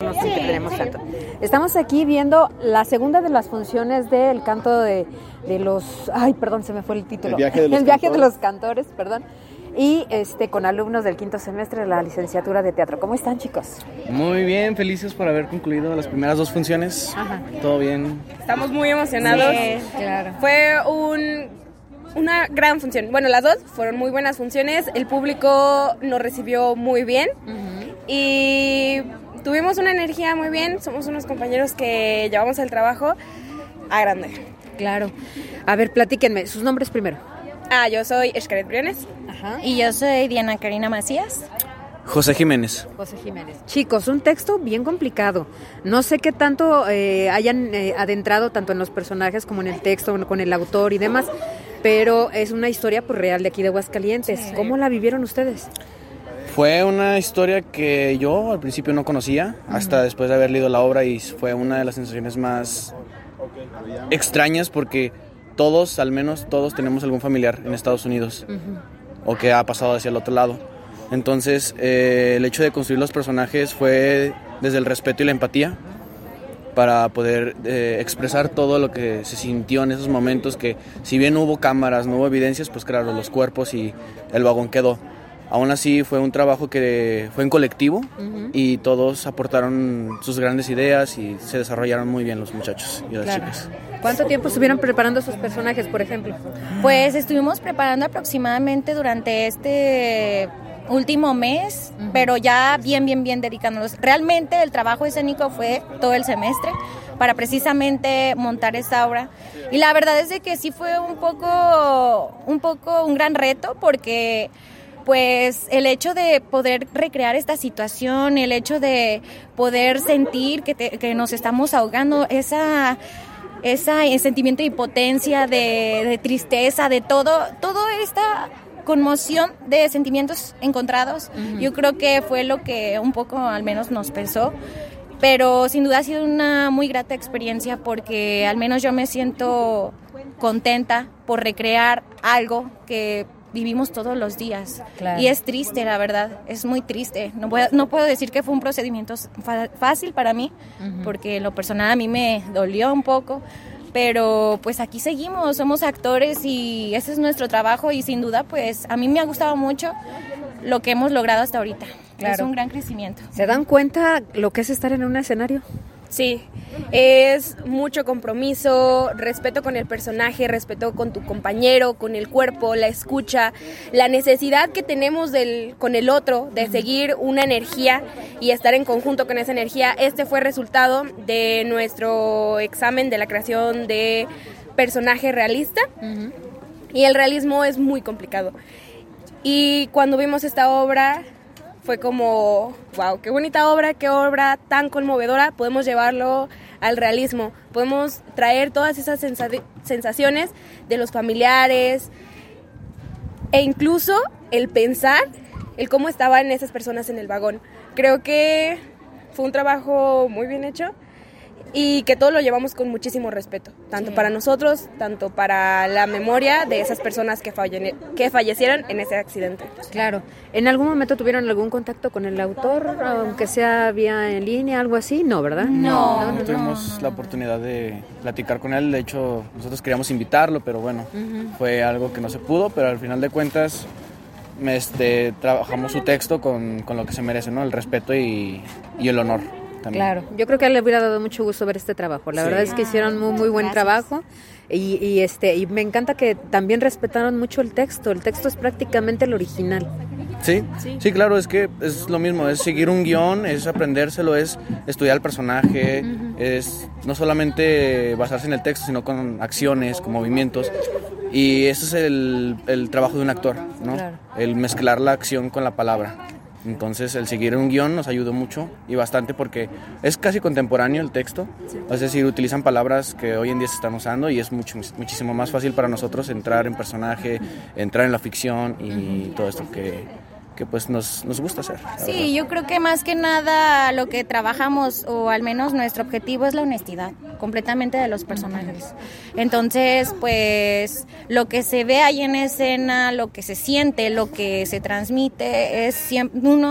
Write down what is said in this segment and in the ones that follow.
nos entretenemos tanto. Estamos aquí viendo la segunda de las funciones del canto de los... Ay, perdón, se me fue el título. El viaje de los cantores, perdón. Y con alumnos del quinto semestre de la licenciatura de teatro. ¿Cómo están, chicos? Muy bien, felices por haber concluido las primeras 2 funciones. Ajá. Todo bien. Estamos muy emocionados. Sí, claro. Fue una gran función. Bueno, las 2 fueron muy buenas funciones. El público nos recibió muy bien. Uh-huh. Y tuvimos una energía muy bien. Somos unos compañeros que llevamos el trabajo a grande. Claro. A ver, platíquenme. Sus nombres primero. Yo soy Xcaret Briones. Ajá. Y yo soy Diana Karina Macías. José Jiménez. Chicos, un texto bien complicado. No sé qué tanto hayan adentrado tanto en los personajes como en el texto, con el autor y demás, pero es una historia pues, real de aquí de Aguascalientes. Sí. ¿Cómo la vivieron ustedes? Fue una historia que yo al principio no conocía, hasta después de haber leído la obra, y fue una de las sensaciones más extrañas porque todos, al menos todos, tenemos algún familiar en Estados Unidos o que ha pasado hacia el otro lado. Entonces, el hecho de construir los personajes fue desde el respeto y la empatía para poder expresar todo lo que se sintió en esos momentos, que si bien no hubo cámaras, no hubo evidencias, pues claro, los cuerpos y el vagón quedó. Aún así fue un trabajo que fue en colectivo y todos aportaron sus grandes ideas y se desarrollaron muy bien los muchachos y las chicas. ¿Cuánto tiempo estuvieron preparando sus personajes, por ejemplo? Pues estuvimos preparando aproximadamente durante este último mes, pero ya bien dedicándonos. Realmente el trabajo escénico fue todo el semestre para precisamente montar esta obra. Y la verdad es de que sí fue un poco un gran reto porque pues el hecho de poder recrear esta situación, el hecho de poder sentir que nos estamos ahogando, ese sentimiento de impotencia, de tristeza, de toda esta conmoción de sentimientos encontrados, yo creo que fue lo que un poco al menos nos pesó, pero sin duda ha sido una muy grata experiencia porque al menos yo me siento contenta por recrear algo que vivimos todos los días. Claro. Y es triste, la verdad, es muy triste. No puedo decir que fue un procedimiento fácil para mí, porque en lo personal a mí me dolió un poco, pero pues aquí seguimos, somos actores y ese es nuestro trabajo y sin duda pues a mí me ha gustado mucho lo que hemos logrado hasta ahorita. Claro. Es un gran crecimiento. ¿Se dan cuenta lo que es estar en un escenario? Sí, es mucho compromiso, respeto con el personaje, respeto con tu compañero, con el cuerpo, la escucha, la necesidad que tenemos con el otro de seguir una energía y estar en conjunto con esa energía. Este fue resultado de nuestro examen de la creación de personaje realista y el realismo es muy complicado. Y cuando vimos esta obra fue como, wow, qué bonita obra, qué obra tan conmovedora, podemos llevarlo al realismo, podemos traer todas esas sensaciones de los familiares e incluso el pensar, el cómo estaban esas personas en el vagón. Creo que fue un trabajo muy bien hecho y que todo lo llevamos con muchísimo respeto, tanto para nosotros, tanto para la memoria de esas personas que fallecieron en ese accidente. Claro. ¿En algún momento tuvieron algún contacto con el autor, aunque sea vía en línea, algo así? No, ¿verdad? No tuvimos la oportunidad de platicar con él. De hecho, nosotros queríamos invitarlo, pero bueno, fue algo que no se pudo, pero al final de cuentas trabajamos su texto con lo que se merece, ¿no? El respeto y el honor. También. Claro, yo creo que a él le hubiera dado mucho gusto ver este trabajo. La verdad es que hicieron muy buen trabajo y me encanta que también respetaron mucho el texto. El texto es prácticamente el original. Sí, claro, es que es lo mismo, es seguir un guión, es aprendérselo, es estudiar el personaje, es no solamente basarse en el texto, sino con acciones, con movimientos. Y ese es el trabajo de un actor, ¿no? Claro. El mezclar la acción con la palabra. Entonces el seguir un guión nos ayudó mucho y bastante porque es casi contemporáneo el texto, es decir, utilizan palabras que hoy en día se están usando y es muchísimo más fácil para nosotros entrar en personaje, entrar en la ficción y todo esto que pues nos gusta hacer. Sí, yo creo que más que nada lo que trabajamos, o al menos nuestro objetivo, es la honestidad completamente de los personajes. Entonces, pues lo que se ve ahí en escena, lo que se siente, lo que se transmite es siempre, uno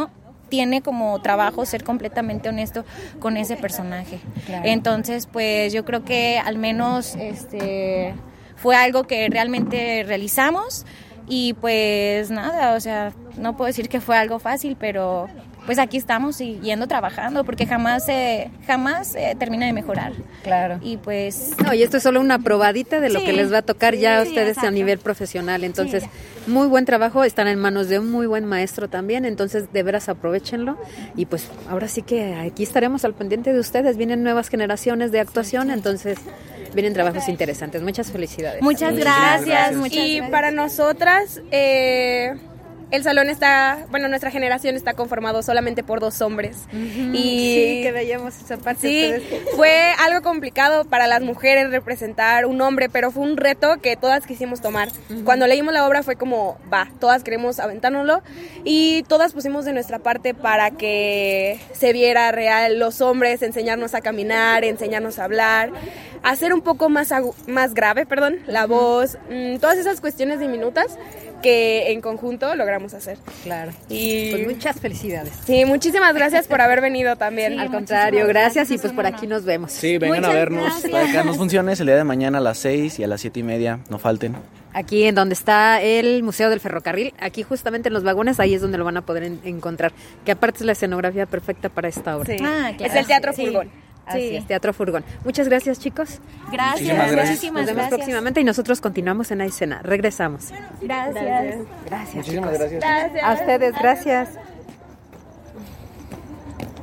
tiene como trabajo ser completamente honesto con ese personaje. Claro. Entonces, pues yo creo que al menos fue algo que realmente realizamos y pues nada, o sea, no puedo decir que fue algo fácil, pero pues aquí estamos siguiendo trabajando porque jamás termina de mejorar. Claro. Y pues... No, y esto es solo una probadita de lo que les va a tocar ya a ustedes exacto. A nivel profesional. Entonces, muy buen trabajo, están en manos de un muy buen maestro también, entonces de veras aprovechenlo. Y pues ahora sí que aquí estaremos al pendiente de ustedes, vienen nuevas generaciones de actuación, entonces... Vienen trabajos interesantes. Muchas felicidades. Muchas gracias. Y para nosotras, el salón nuestra generación está conformado solamente por 2 hombres. Uh-huh. Y sí, que veíamos esa parte. Sí, fue algo complicado para las mujeres representar un hombre, pero fue un reto que todas quisimos tomar. Uh-huh. Cuando leímos la obra fue como, todas queremos aventárnoslo y todas pusimos de nuestra parte para que se viera real los hombres, enseñarnos a caminar, enseñarnos a hablar, hacer un poco más grave, la voz, todas esas cuestiones diminutas que en conjunto logramos hacer. Claro. Y pues muchas felicidades. Sí, muchísimas gracias por haber venido también. Sí, al contrario, gracias y pues por aquí nos vemos. Sí, vengan muchas a vernos. Gracias. Para que nos funciones el día de mañana a las 6 y a las 7:30, no falten. Aquí en donde está el Museo del Ferrocarril, aquí justamente en los vagones, ahí es donde lo van a poder encontrar, que aparte es la escenografía perfecta para esta obra. Sí. Claro. Es el Teatro Furgón. Así es, Teatro Furgón. Muchas gracias, chicos. Gracias. Nos vemos próximamente y nosotros continuamos en la escena. Regresamos. Gracias. Gracias. Muchísimas gracias. A ustedes, gracias.